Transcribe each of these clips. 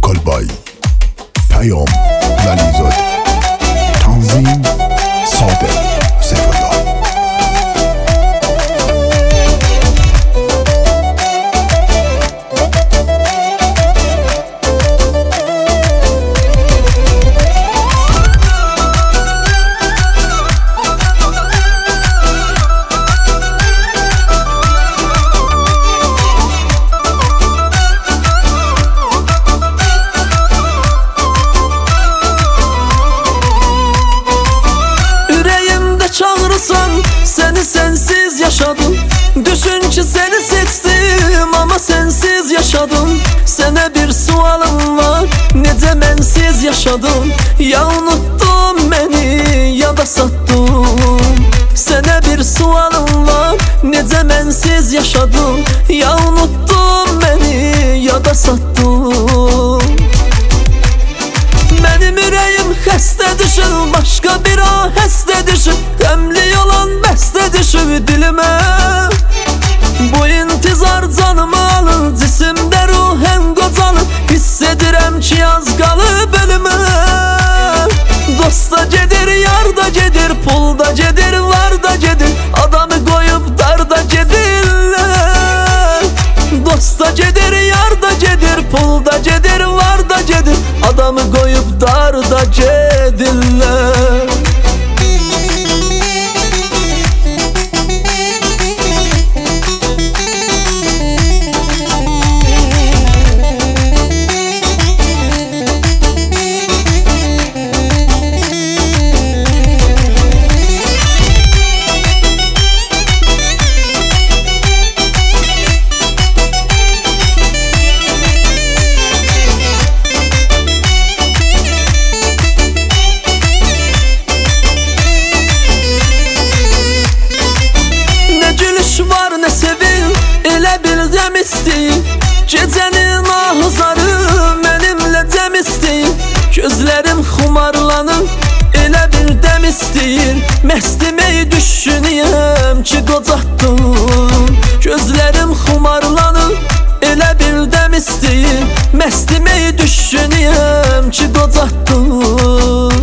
وکال بای پیام ولیزاده تنظیم صادق سیفالله. Çağırırsan seni sensiz yaşadım. Düşün ki seni seçtim ama sensiz yaşadım. Sana bir sualım var, necə mənsiz yaşadım? Ya unuttun beni ya da sattın. Sana bir sualım var, necə mənsiz yaşadım? Ya unuttun beni ya da sattın. Benim ürəyim xəstə düşür, başqa bir o həstə düşür. Qəmli olan bəstə düşür dilimə. Bu intizar canımı alır, cisimdə ruhən qocalır. Hiss edirəm ki az qalıb ölümə. Dosta gedir, yarda gedir, pulda gedir, varda gedir. Adamı qoyub darda gedirlər. Dosta gedir, yarda gedir, pulda gedir, varda gedir. Adamı qoyub darda gedirlər. Ne sevim, elə bir dəm istəyir. Gecənin ahızarı mənimlə cəm istəyir. Gözlərim xumarlanır, elə bir dəm istəyir. Məstəməyi düşünüyəm ki qocatdım. Gözlərim xumarlanır, elə bir dəm istəyir. Məstəməyi düşünüyəm ki qocatdım.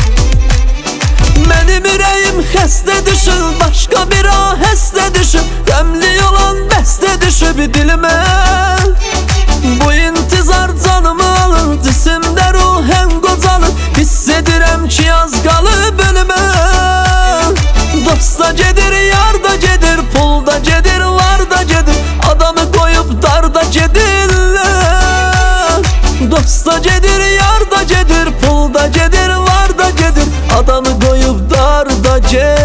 Mənim ürəyim xəstə düşür, başqa bir o həstə düşür. Qəmli olan bəstə düşüb dilimə. Bu intizar canımı alır, cisimdə ruhən qocalır. Hiss edirəm ki az qalıb ölümə. Dosta gedir, yarda gedir, pulda gedir, varda gedir. Adamı qoyub darda gedirlər. Dosta gedir, yarda gedir, pulda gedir, varda gedir. Adamı qoyub darda gedir.